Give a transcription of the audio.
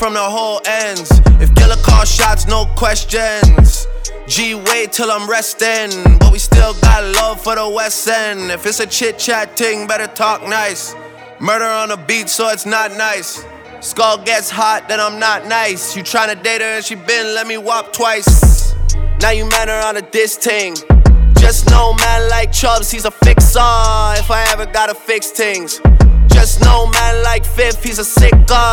from the whole ends. If Gilla call shots, no questions. G, wait till I'm resting, but we still got love for the West End. If it's a chit-chat ting, better talk nice. Murder on the beat, so it's not nice. Skull gets hot, then I'm not nice. You tryna date her and she been let me whop twice. Now you man her on a diss ting. Just know man like Chubbs, he's a fixer. If I ever gotta fix things. Just know man like Fifth, he's a sicker.